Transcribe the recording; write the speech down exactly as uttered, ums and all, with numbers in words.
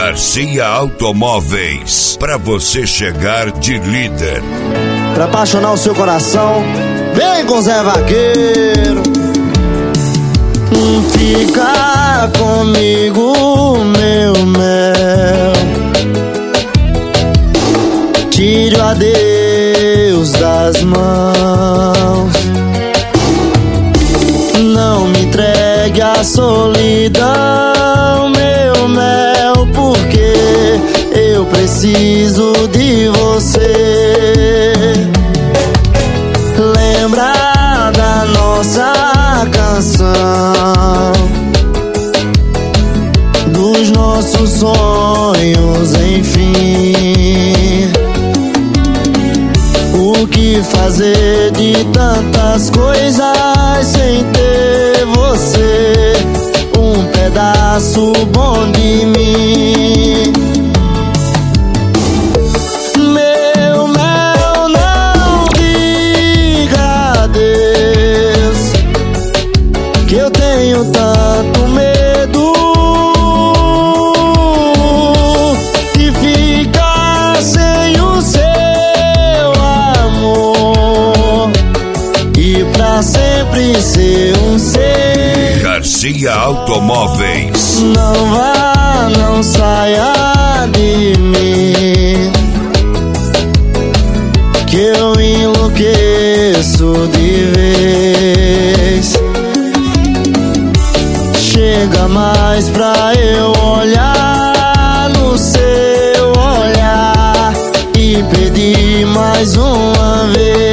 Garcia Automóveis, pra você chegar de líder. Pra apaixonar o seu coração, vem com Zé Vaqueiro. Fica comigo, meu mel. Tire o adeus das mãos. Não me entregue à solidão, meu mel, porque eu preciso de você. Lembra da nossa canção, dos nossos sonhos, enfim. O que fazer de tantas coisas sem ter você, um pedaço bom de mim. Meu mel, não diga adeus, que eu tenho tanto medo de ficar sem o seu amor e pra sempre ser um ser. Garcia Automóveis. Não vá, não saia de mim, que eu enlouqueço de vez. Chega mais pra eu olhar no seu olhar e pedir mais uma vez.